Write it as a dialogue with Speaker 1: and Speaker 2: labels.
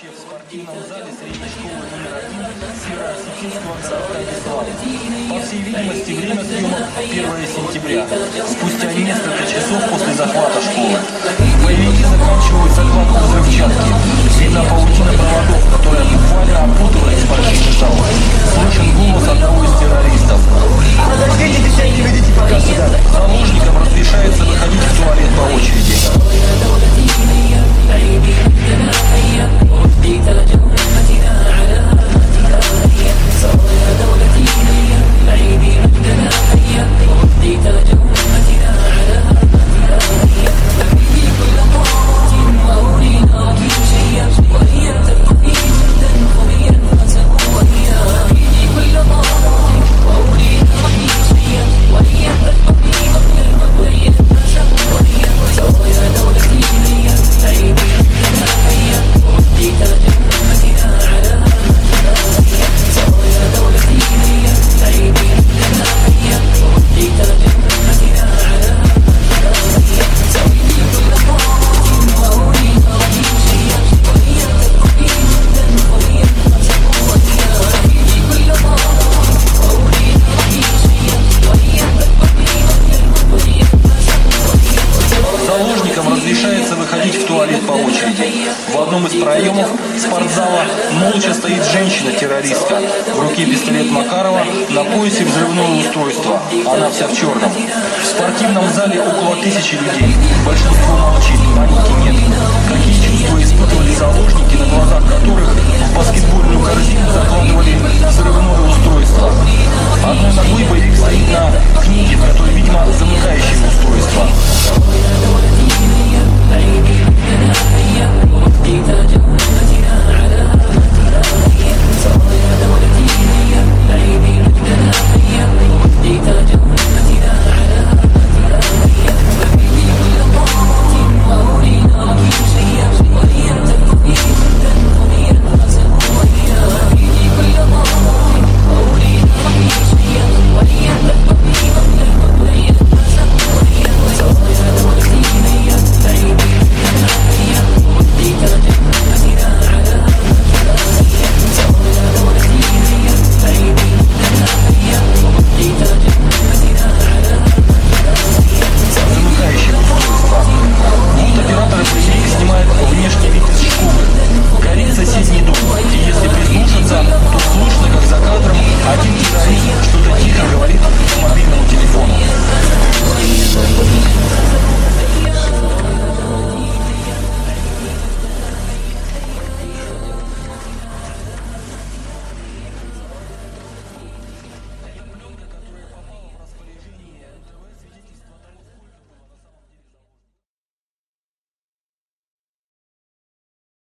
Speaker 1: Происшествие в спортивном зале средней школы номер 1 Северо-Осетинского городка Беслана. По всей видимости, время съемок 1 сентября, спустя несколько часов после захвата школы. Боевики заканчивают закладку взрывчатки. Видна паутина проводов, которая буквально опутывает спортивный зал. Слышен голос одного из террористов.
Speaker 2: Подождите, не ведите пока сюда.
Speaker 1: Заложникам разрешается выходить в туалет по очереди. Разрешается выходить в туалет по очереди. В одном из проемов спортзала молча стоит женщина-террористка. В руке пистолет Макарова, на поясе взрывное устройство. Она вся в черном. В спортивном зале около 1000 людей. Большинство молчат.